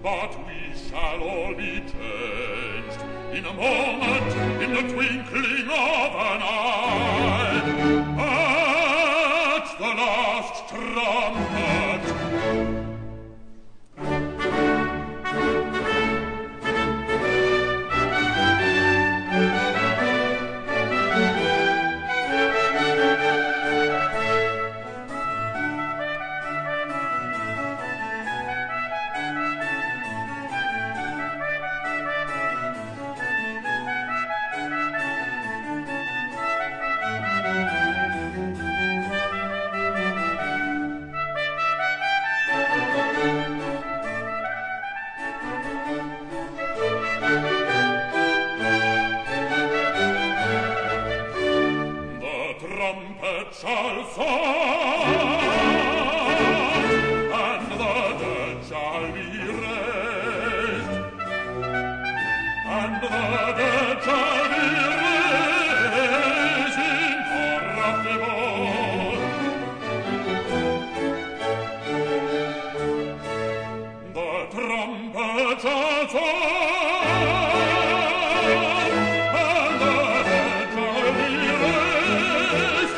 but we shall all be changed in a moment, in the twinkling of an eye. At the last trumpet, shall sound, and the dead shall be raised, and the dead shall be raised incorruptible. The trumpet shall sound, and the dead shall be raised,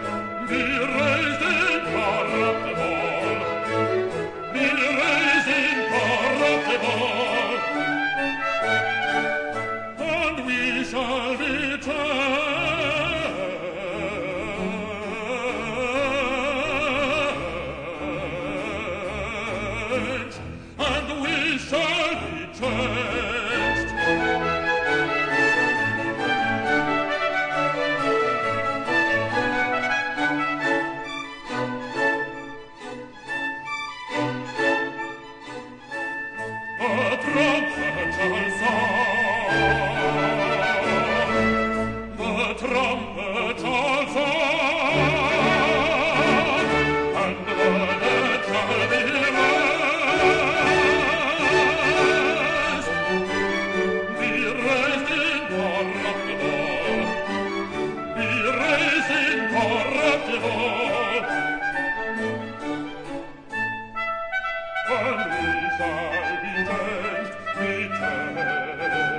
and we shall be changed, and we shall be changed. A trumpet shall sound, the trumpet shall sound, and the dead shall be raised incorruptible, be raised incorruptible, and we shall be changed, be changed.